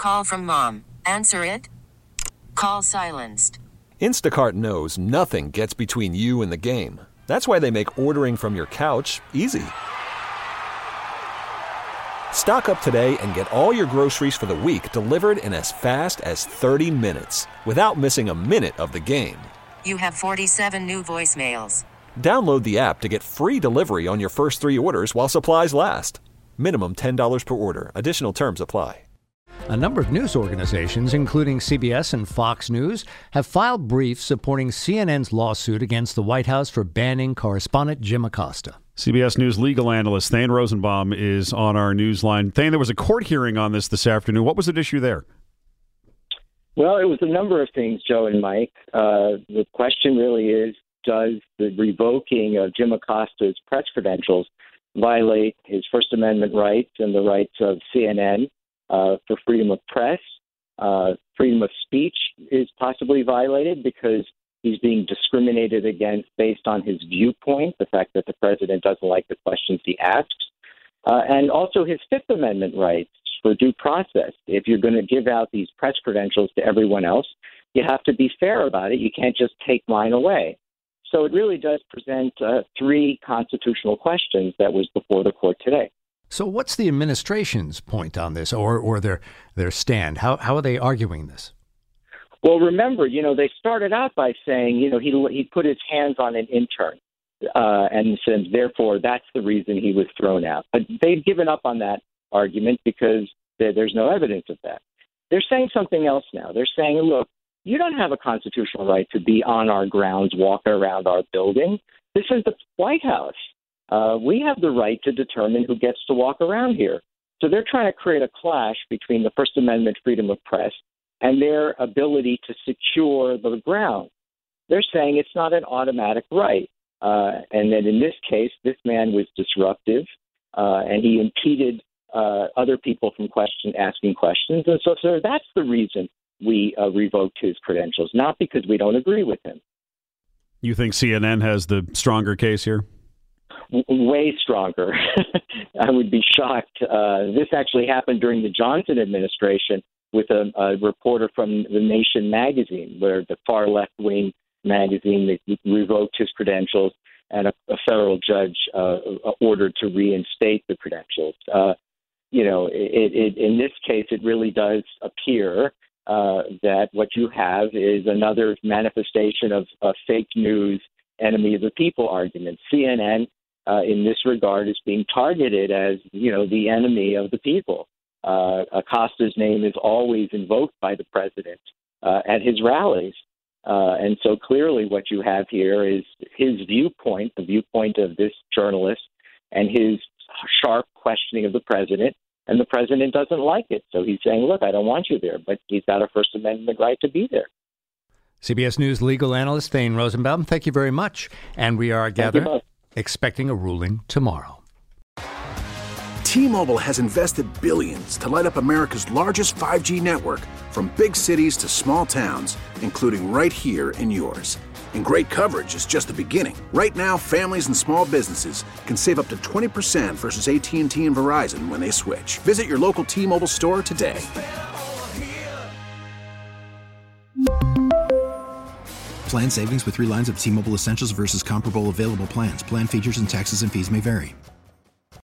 Call from mom. Answer it. Call silenced. Instacart knows nothing gets between you and the game. That's why they make ordering from your couch easy. Stock up today and get all your groceries for the week delivered in as fast as 30 minutes without missing a minute of the game. You have 47 new voicemails. Download the app to get free delivery on your first 3 orders while supplies last. Minimum $10 per order. Additional terms apply. A number of news organizations, including CBS and Fox News, have filed briefs supporting CNN's lawsuit against the White House for banning correspondent Jim Acosta. CBS News legal analyst Thane Rosenbaum is on our news line. Thane, there was a court hearing on this afternoon. What was at issue there? Well, it was a number of things, Joe and Mike. The question really is, does the revoking of Jim Acosta's press credentials violate his First Amendment rights and the rights of CNN for freedom of press? Freedom of speech is possibly violated because he's being discriminated against based on his viewpoint, the fact that the president doesn't like the questions he asks, and also his Fifth Amendment rights for due process. If you're going to give out these press credentials to everyone else, you have to be fair about it. You can't just take mine away. So it really does present 3 constitutional questions that was before the court today. So what's the administration's point on this, or their stand? How are they arguing this? Well, remember, they started out by saying, he put his hands on an intern and said, therefore, that's the reason he was thrown out. But they've given up on that argument because there's no evidence of that. They're saying something else now. They're saying, look, you don't have a constitutional right to be on our grounds, walking around our building. This is the White House. We have the right to determine who gets to walk around here. So they're trying to create a clash between the First Amendment freedom of press and their ability to secure the ground. They're saying it's not an automatic right. And that in this case, this man was disruptive and he impeded other people from asking questions. And so that's the reason we revoked his credentials, not because we don't agree with him. You think CNN has the stronger case here? Way stronger. I would be shocked. This actually happened during the Johnson administration with a reporter from The Nation magazine, where the far left-wing magazine revoked his credentials and a federal judge ordered to reinstate the credentials. In this case, it really does appear that what you have is another manifestation of fake news, enemy of the people argument. CNN, in this regard, is being targeted as, the enemy of the people. Acosta's name is always invoked by the president at his rallies. And so clearly what you have here is his viewpoint, the viewpoint of this journalist, and his sharp questioning of the president. And the president doesn't like it. So he's saying, look, I don't want you there, but he's got a First Amendment right to be there. CBS News legal analyst Thane Rosenbaum, thank you very much. And we are, expecting a ruling tomorrow. T-Mobile has invested billions to light up America's largest 5G network, from big cities to small towns, including right here in yours. And great coverage is just the beginning. Right now, families and small businesses can save up to 20% versus AT&T and Verizon when they switch. Visit your local T-Mobile store today. Plan savings with 3 lines of T-Mobile Essentials versus comparable available plans. Plan features and taxes and fees may vary.